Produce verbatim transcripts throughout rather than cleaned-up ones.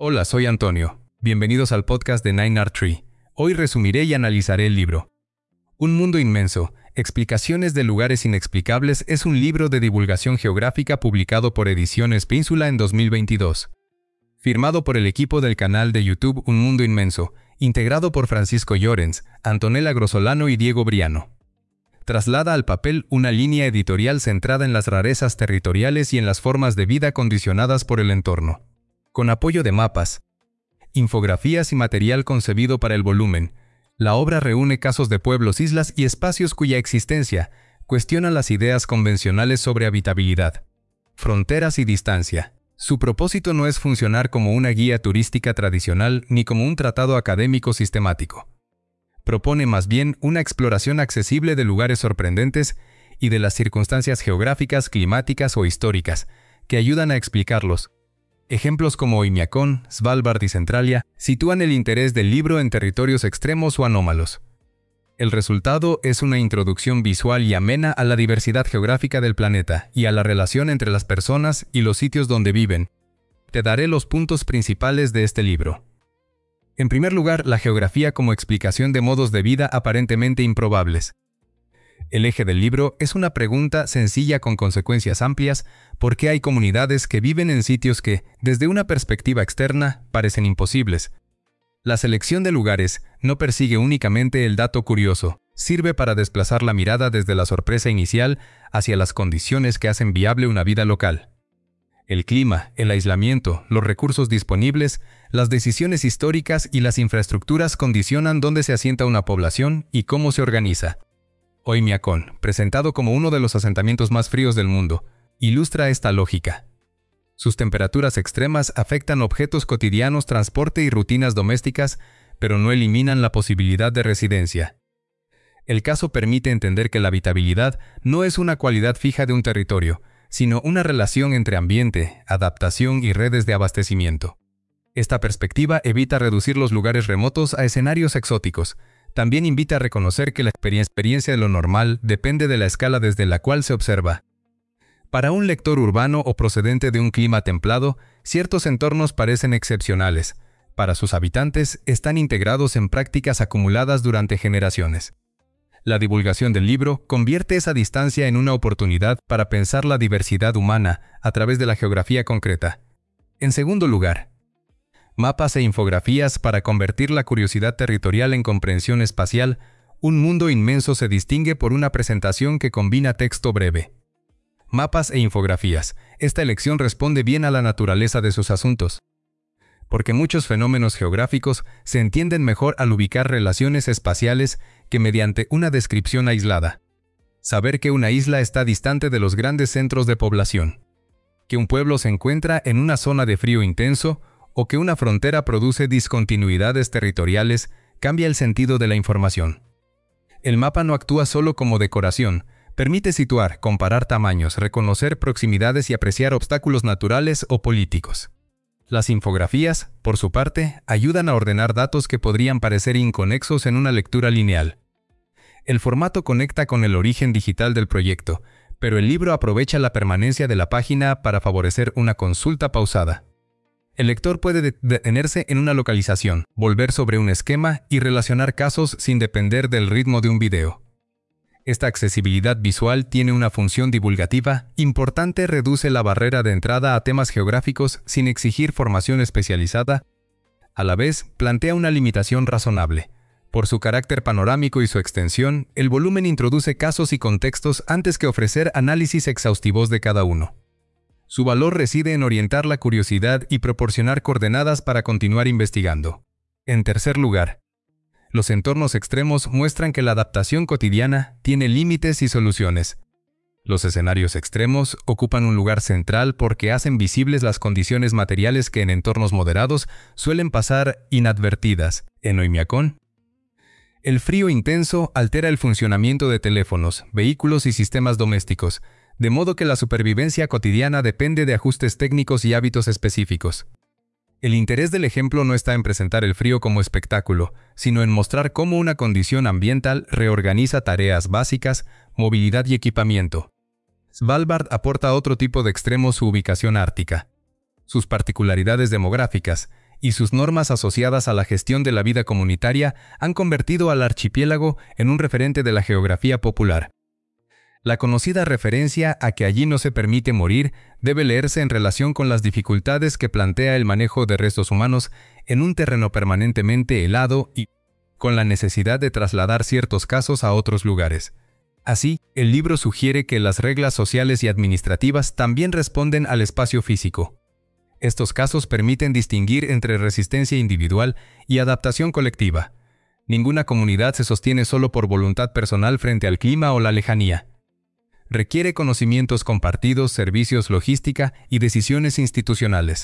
Hola, soy Antonio. Bienvenidos al podcast de Nine Art Tree. Hoy resumiré y analizaré el libro. Un mundo inmenso. Explicaciones de lugares inexplicables es un libro de divulgación geográfica publicado por Ediciones Península en dos mil veintidós. Firmado por el equipo del canal de YouTube Un Mundo Inmenso, integrado por Francisco Llorens, Antonella Grossolano y Diego Briano. Traslada al papel una línea editorial centrada en las rarezas territoriales y en las formas de vida condicionadas por el entorno. Con apoyo de mapas, infografías y material concebido para el volumen, la obra reúne casos de pueblos, islas y espacios cuya existencia cuestiona las ideas convencionales sobre habitabilidad, fronteras y distancia. Su propósito no es funcionar como una guía turística tradicional ni como un tratado académico sistemático. Propone más bien una exploración accesible de lugares sorprendentes y de las circunstancias geográficas, climáticas o históricas que ayudan a explicarlos. Ejemplos como Oymyakon, Svalbard y Centralia sitúan el interés del libro en territorios extremos o anómalos. El resultado es una introducción visual y amena a la diversidad geográfica del planeta y a la relación entre las personas y los sitios donde viven. Te daré los puntos principales de este libro. En primer lugar, la geografía como explicación de modos de vida aparentemente improbables. El eje del libro es una pregunta sencilla con consecuencias amplias: ¿por qué hay comunidades que viven en sitios que, desde una perspectiva externa, parecen imposibles? La selección de lugares no persigue únicamente el dato curioso, sirve para desplazar la mirada desde la sorpresa inicial hacia las condiciones que hacen viable una vida local. El clima, el aislamiento, los recursos disponibles, las decisiones históricas y las infraestructuras condicionan dónde se asienta una población y cómo se organiza. Oymyakon, presentado como uno de los asentamientos más fríos del mundo, ilustra esta lógica. Sus temperaturas extremas afectan objetos cotidianos, transporte y rutinas domésticas, pero no eliminan la posibilidad de residencia. El caso permite entender que la habitabilidad no es una cualidad fija de un territorio, sino una relación entre ambiente, adaptación y redes de abastecimiento. Esta perspectiva evita reducir los lugares remotos a escenarios exóticos. También invita a reconocer que la experiencia de lo normal depende de la escala desde la cual se observa. Para un lector urbano o procedente de un clima templado, ciertos entornos parecen excepcionales. Para sus habitantes, están integrados en prácticas acumuladas durante generaciones. La divulgación del libro convierte esa distancia en una oportunidad para pensar la diversidad humana a través de la geografía concreta. En segundo lugar, mapas e infografías para convertir la curiosidad territorial en comprensión espacial. Un mundo inmenso se distingue por una presentación que combina texto breve, mapas e infografías. Esta elección responde bien a la naturaleza de sus asuntos, porque muchos fenómenos geográficos se entienden mejor al ubicar relaciones espaciales que mediante una descripción aislada. Saber que una isla está distante de los grandes centros de población, que un pueblo se encuentra en una zona de frío intenso, o que una frontera produce discontinuidades territoriales, cambia el sentido de la información. El mapa no actúa solo como decoración, permite situar, comparar tamaños, reconocer proximidades y apreciar obstáculos naturales o políticos. Las infografías, por su parte, ayudan a ordenar datos que podrían parecer inconexos en una lectura lineal. El formato conecta con el origen digital del proyecto, pero el libro aprovecha la permanencia de la página para favorecer una consulta pausada. El lector puede detenerse en una localización, volver sobre un esquema y relacionar casos sin depender del ritmo de un video. Esta accesibilidad visual tiene una función divulgativa importante: reduce la barrera de entrada a temas geográficos sin exigir formación especializada. A la vez, plantea una limitación razonable. Por su carácter panorámico y su extensión, el volumen introduce casos y contextos antes que ofrecer análisis exhaustivos de cada uno. Su valor reside en orientar la curiosidad y proporcionar coordenadas para continuar investigando. En tercer lugar, los entornos extremos muestran que la adaptación cotidiana tiene límites y soluciones. Los escenarios extremos ocupan un lugar central porque hacen visibles las condiciones materiales que en entornos moderados suelen pasar inadvertidas. En Oymyakon, el frío intenso altera el funcionamiento de teléfonos, vehículos y sistemas domésticos, de modo que la supervivencia cotidiana depende de ajustes técnicos y hábitos específicos. El interés del ejemplo no está en presentar el frío como espectáculo, sino en mostrar cómo una condición ambiental reorganiza tareas básicas, movilidad y equipamiento. Svalbard aporta otro tipo de extremo: su ubicación ártica. Sus particularidades demográficas, y sus normas asociadas a la gestión de la vida comunitaria han convertido al archipiélago en un referente de la geografía popular. La conocida referencia a que allí no se permite morir debe leerse en relación con las dificultades que plantea el manejo de restos humanos en un terreno permanentemente helado y con la necesidad de trasladar ciertos casos a otros lugares. Así, el libro sugiere que las reglas sociales y administrativas también responden al espacio físico. Estos casos permiten distinguir entre resistencia individual y adaptación colectiva. Ninguna comunidad se sostiene solo por voluntad personal frente al clima o la lejanía. Requiere conocimientos compartidos, servicios, logística y decisiones institucionales.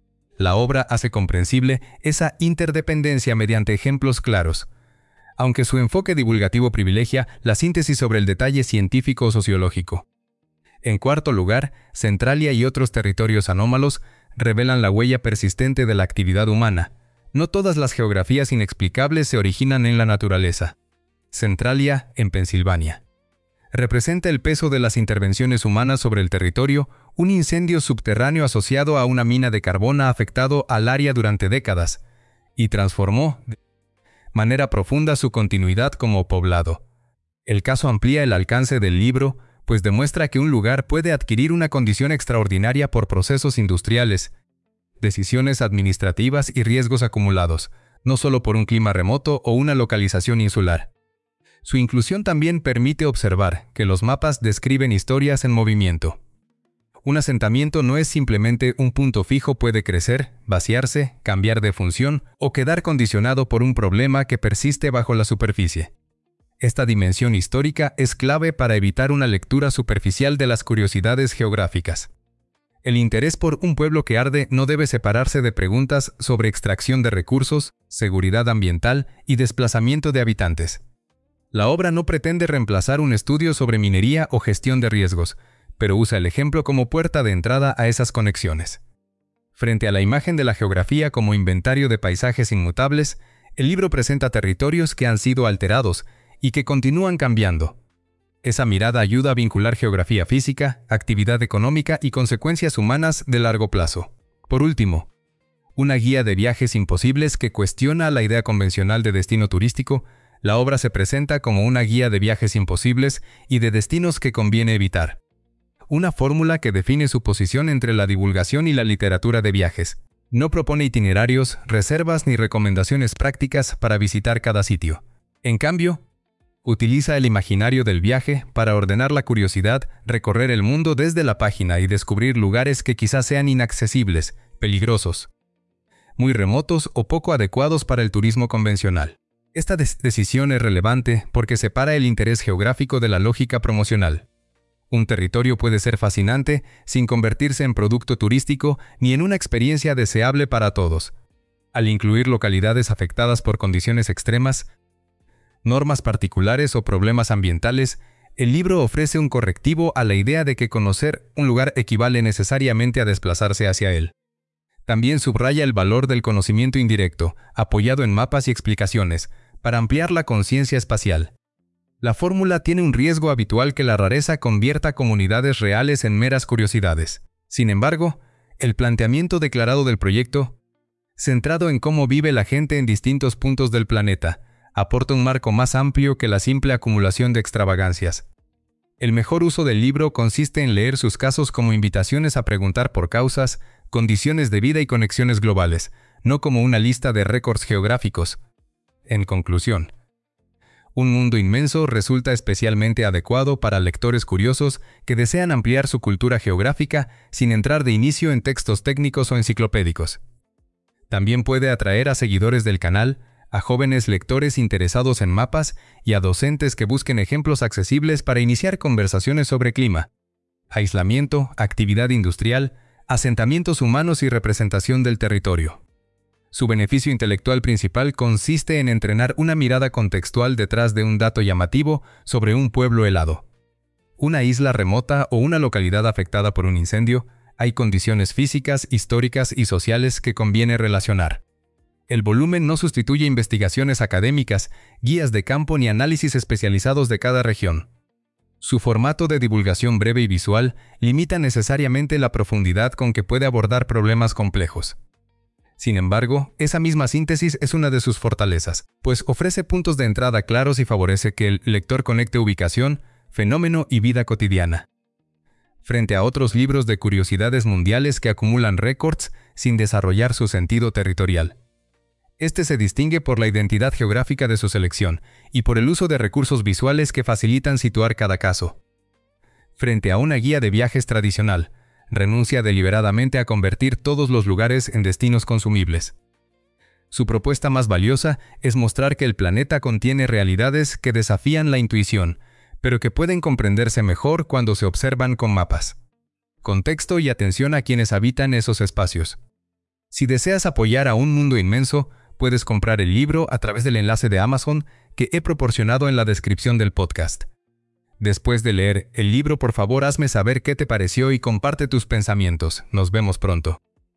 La obra hace comprensible esa interdependencia mediante ejemplos claros. Aunque su enfoque divulgativo privilegia la síntesis sobre el detalle científico o sociológico. En cuarto lugar, Centralia y otros territorios anómalos revelan la huella persistente de la actividad humana. No todas las geografías inexplicables se originan en la naturaleza. Centralia, en Pensilvania. Representa el peso de las intervenciones humanas sobre el territorio, un incendio subterráneo asociado a una mina de carbón ha afectado al área durante décadas y transformó de manera profunda su continuidad como poblado. El caso amplía el alcance del libro, pues demuestra que un lugar puede adquirir una condición extraordinaria por procesos industriales, decisiones administrativas y riesgos acumulados, no solo por un clima remoto o una localización insular. Su inclusión también permite observar que los mapas describen historias en movimiento. Un asentamiento no es simplemente un punto fijo, puede crecer, vaciarse, cambiar de función o quedar condicionado por un problema que persiste bajo la superficie. Esta dimensión histórica es clave para evitar una lectura superficial de las curiosidades geográficas. El interés por un pueblo que arde no debe separarse de preguntas sobre extracción de recursos, seguridad ambiental y desplazamiento de habitantes. La obra no pretende reemplazar un estudio sobre minería o gestión de riesgos, pero usa el ejemplo como puerta de entrada a esas conexiones. Frente a la imagen de la geografía como inventario de paisajes inmutables, el libro presenta territorios que han sido alterados y que continúan cambiando. Esa mirada ayuda a vincular geografía física, actividad económica y consecuencias humanas de largo plazo. Por último, una guía de viajes imposibles que cuestiona la idea convencional de destino turístico. La obra se presenta como una guía de viajes imposibles y de destinos que conviene evitar. Una fórmula que define su posición entre la divulgación y la literatura de viajes. No propone itinerarios, reservas ni recomendaciones prácticas para visitar cada sitio. En cambio, utiliza el imaginario del viaje para ordenar la curiosidad, recorrer el mundo desde la página y descubrir lugares que quizás sean inaccesibles, peligrosos, muy remotos o poco adecuados para el turismo convencional. Esta decisión es relevante porque separa el interés geográfico de la lógica promocional. Un territorio puede ser fascinante sin convertirse en producto turístico ni en una experiencia deseable para todos. Al incluir localidades afectadas por condiciones extremas, normas particulares o problemas ambientales, el libro ofrece un correctivo a la idea de que conocer un lugar equivale necesariamente a desplazarse hacia él. También subraya el valor del conocimiento indirecto, apoyado en mapas y explicaciones, para ampliar la conciencia espacial. La fórmula tiene un riesgo habitual que la rareza convierta comunidades reales en meras curiosidades. Sin embargo, el planteamiento declarado del proyecto, centrado en cómo vive la gente en distintos puntos del planeta, aporta un marco más amplio que la simple acumulación de extravagancias. El mejor uso del libro consiste en leer sus casos como invitaciones a preguntar por causas, condiciones de vida y conexiones globales, no como una lista de récords geográficos. En conclusión, Un mundo inmenso resulta especialmente adecuado para lectores curiosos que desean ampliar su cultura geográfica sin entrar de inicio en textos técnicos o enciclopédicos. También puede atraer a seguidores del canal, a jóvenes lectores interesados en mapas y a docentes que busquen ejemplos accesibles para iniciar conversaciones sobre clima, aislamiento, actividad industrial, asentamientos humanos y representación del territorio. Su beneficio intelectual principal consiste en entrenar una mirada contextual detrás de un dato llamativo sobre un pueblo helado. Una isla remota o una localidad afectada por un incendio, hay condiciones físicas, históricas y sociales que conviene relacionar. El volumen no sustituye investigaciones académicas, guías de campo ni análisis especializados de cada región. Su formato de divulgación breve y visual limita necesariamente la profundidad con que puede abordar problemas complejos. Sin embargo, esa misma síntesis es una de sus fortalezas, pues ofrece puntos de entrada claros y favorece que el lector conecte ubicación, fenómeno y vida cotidiana. Frente a otros libros de curiosidades mundiales que acumulan récords sin desarrollar su sentido territorial. Este se distingue por la identidad geográfica de su selección y por el uso de recursos visuales que facilitan situar cada caso. Frente a una guía de viajes tradicional, renuncia deliberadamente a convertir todos los lugares en destinos consumibles. Su propuesta más valiosa es mostrar que el planeta contiene realidades que desafían la intuición, pero que pueden comprenderse mejor cuando se observan con mapas. Contexto y atención a quienes habitan esos espacios. Si deseas apoyar a Un Mundo Inmenso, puedes comprar el libro a través del enlace de Amazon que he proporcionado en la descripción del podcast. Después de leer el libro, por favor hazme saber qué te pareció y comparte tus pensamientos. Nos vemos pronto.